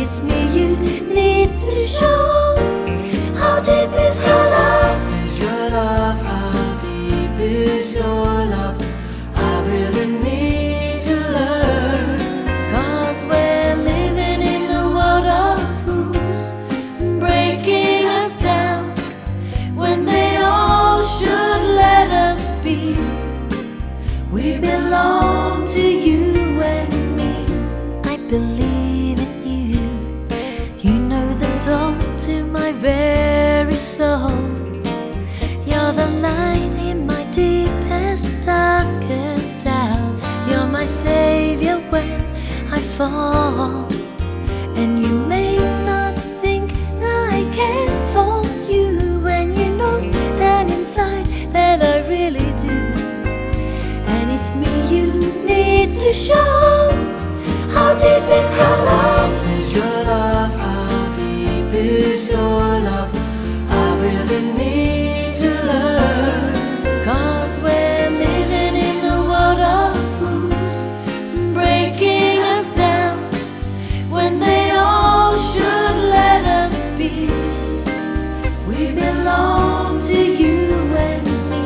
it's me you need to show. How deep is your love? Is your love? How deep is your love? I really need to learn. 'Cause we're living in a world of fools, breaking us down when they all should let us be. We belong to you and me. I believe in you. You know the door to my very soul. You're the light in my deepest, darkest hour. You're my savior when I fall. And you may not think I care for you, when you know down inside that I really do. And it's me you need to show. How deep is your love? Is your love? How deep is your love? I really need to learn. 'Cause we're living in a world of fools, breaking us down when they all should let us be. We belong to you and me.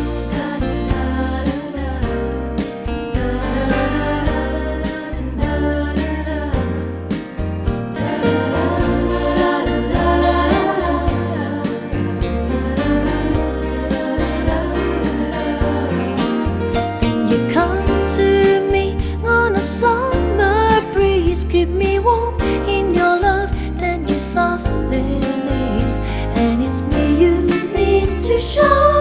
Then you come to me on a summer breeze, keep me warm in your love, then you softly leave. And it's me you need to show.